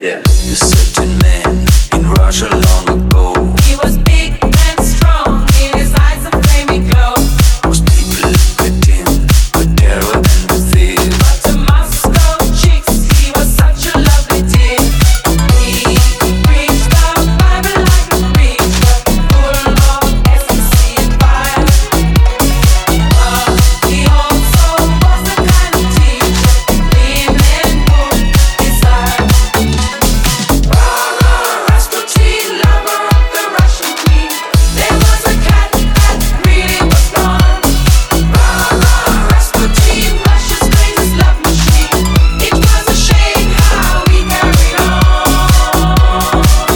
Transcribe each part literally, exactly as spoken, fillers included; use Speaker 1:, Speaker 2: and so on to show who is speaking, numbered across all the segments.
Speaker 1: Yeah. A certain man in Russia long ago.
Speaker 2: He was big and strong, in his eyes a flaming glow.
Speaker 1: Most people look at him with terror and with fear.
Speaker 2: But to Moscow chicks, he was such a lovely dear. He preached the Bible like a preacher, full of ecstasy and fire. But he also was the kind of teacher women would desire. Rasputin, lover of the Russian queen. There was a cat that really was gone. Rasputin, Russia's greatest love machine. It was a shame how he carried on.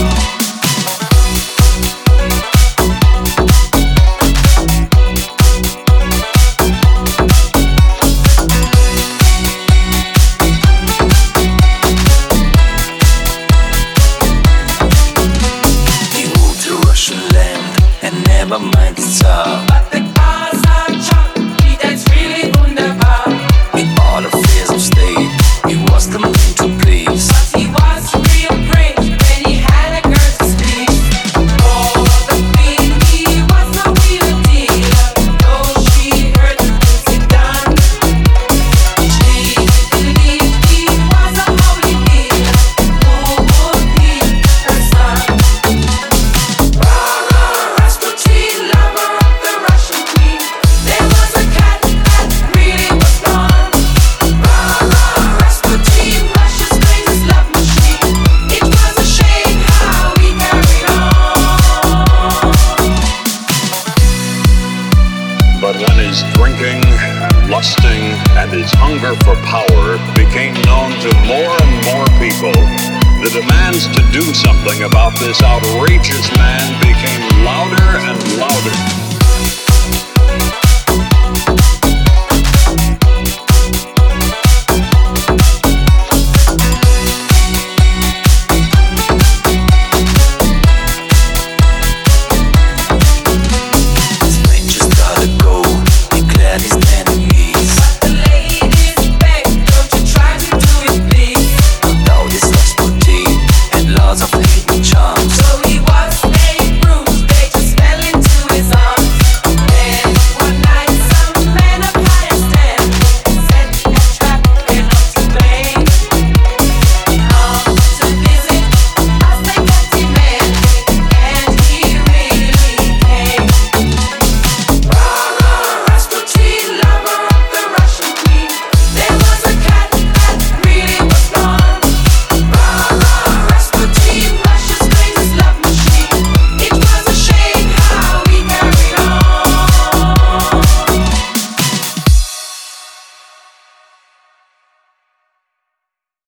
Speaker 1: He moved to Russian land and never mind the Tsar.
Speaker 2: But the cars are chopped, he danced really wunderbar.
Speaker 1: In all affairs of state, he was the man to please.
Speaker 2: But he was real great when he had a girl to squeeze. For the queen, he was no real dealer. Though she heard the things he'd done, she believed he was a holy healer who would be her son. Rasputin, lover of the Russian queen. There was a cat that really was gone. Rasputin, Russia's greatest love machine. It was a shame how he carried on.
Speaker 3: But when his drinking, lusting, and his hunger for power became known to more and more people, the demands to do something about this outrageous man became louder and louder.